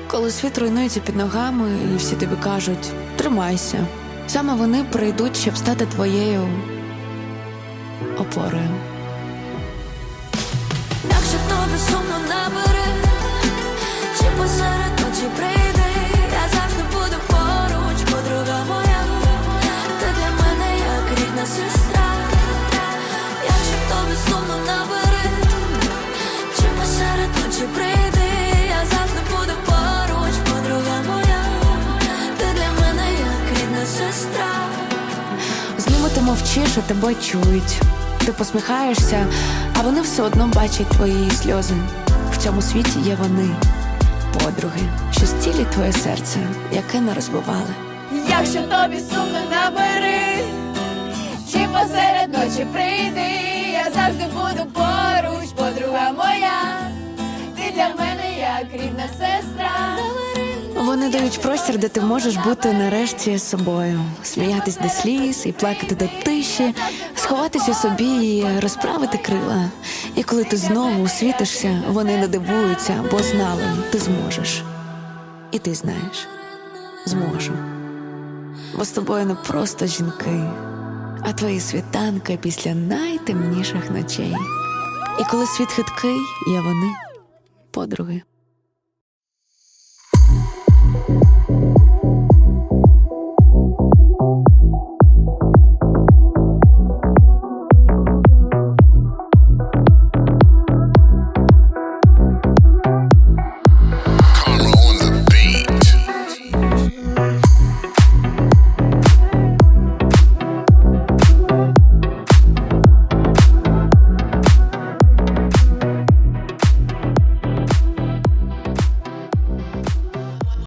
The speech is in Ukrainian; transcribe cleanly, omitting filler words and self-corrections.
Коли світ руйнується під ногами, і всі тобі кажуть «тримайся», саме вони прийдуть, щоб стати твоєю опорою. Якщо тобі сумно, набери, чи посеред ночі прийди, я завжди буду поруч, подруга моя, ти для мене як рідна сестра. Якщо тобі сумно, набери, чи посеред ночі прийди, я завжди буду поруч, подруга моя, ти для мене як рідна сестра. З ними ти мовчиш, а тебе чують. Ти посміхаєшся, а вони все одно бачать твої сльози. В цьому світі є вони, подруги, що зцілять твоє серце, яке не розбивали. Якщо тобі сумно, набери, чи посеред ночі прийди, я завжди буду поруч, подруга моя, ти для мене як рідна сестра. Вони дають простір, де ти можеш бути нарешті собою, сміятись до сліз і плакати до тиші, сховатися собі і розправити крила. І коли ти знову світишся, вони не дивуються, бо знали, ти зможеш. І ти знаєш, зможу. Бо з тобою не просто жінки, а твої світанки після найтемніших ночей. І коли світ хиткий, є вони, подруги.